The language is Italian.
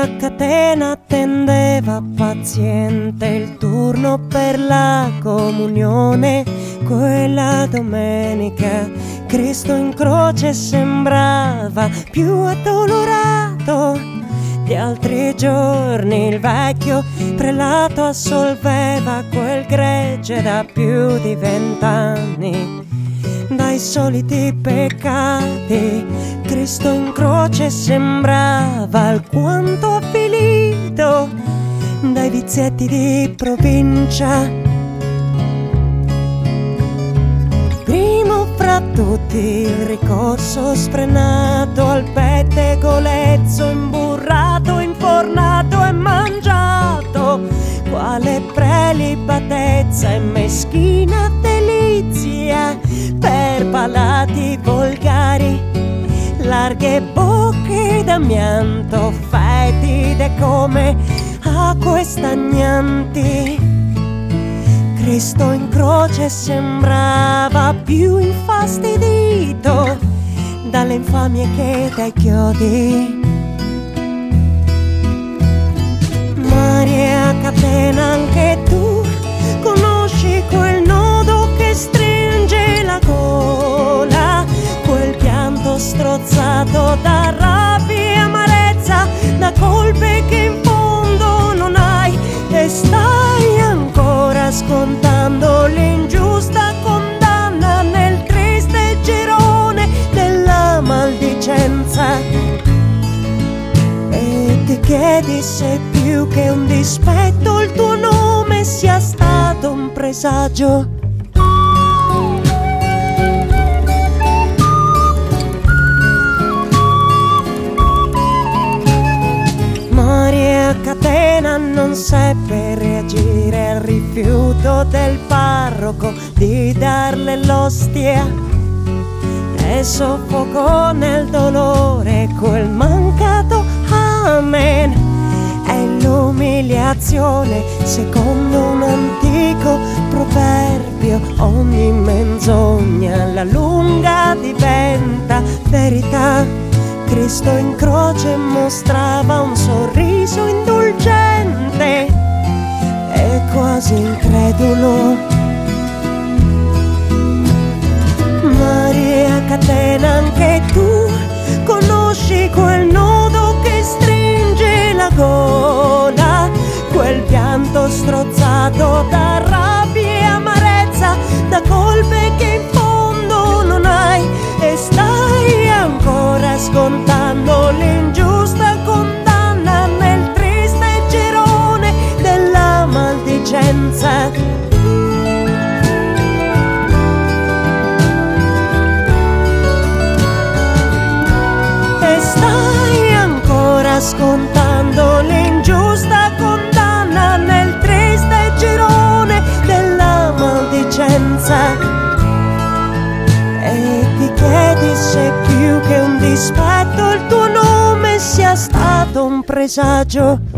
a catena attendeva paziente il turno per la comunione. Quella domenica Cristo in croce sembrava più addolorato di altri giorni. Il vecchio prelato assolveva quel gregge da più di 20 anni dai soliti peccati. Cristo in croce sembrava alquanto avvilito dai vizietti di provincia. Primo fra tutti il ricorso sfrenato al pettegolezzo, imburrato, infornato e mangiato. Quale prelibatezza e meschina delizia per palati volgari, larghe bocche d'amianto, fetide come acque stagnanti. Cristo in croce sembrava più infastidito dalle infamie che dai chiodi. Maria Catena, anche tu conosci quel nodo che stringe la gola, quel pianto strozzato da rabbia e amarezza, da colpe che in fondo non hai, e stai ancora scontando l'ingiusta condanna nel triste girone della maldicenza. E ti chiedi se più che un dispetto il tuo nome sia stato un presagio. Maria Catena non seppe reagire al rifiuto del parroco di darle l'ostia e soffocò nel dolore quel mancato amen. È l'umiliazione, secondo un antico proverbio. Ogni menzogna alla lunga diventa verità. Cristo in croce mostrava un sorriso indulgente e quasi incredulo. Maria Catena, anche tu conosci quel nodo che stringe la gola, quel pianto strozzato da rabbia e amarezza, da colpe che in fondo non hai, e stai ancora scontando l'ingiusta condanna nel triste girone della maldicenza. E stai ancora scontando l'ingiusta condanna nel triste girone della maldicenza. E ti chiedi se più che un dispetto il tuo nome sia stato un presagio.